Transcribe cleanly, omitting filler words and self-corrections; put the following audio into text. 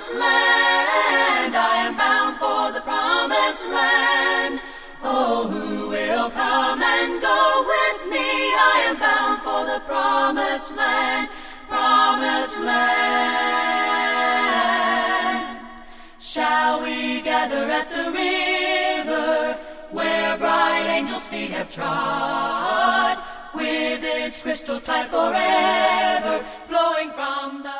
promised land. I am bound for the promised land. Oh, who will come and go with me? I am bound for the promised land, promised land. Shall we gather at the river where bright angels' feet have trod, with its crystal tide forever flowing from the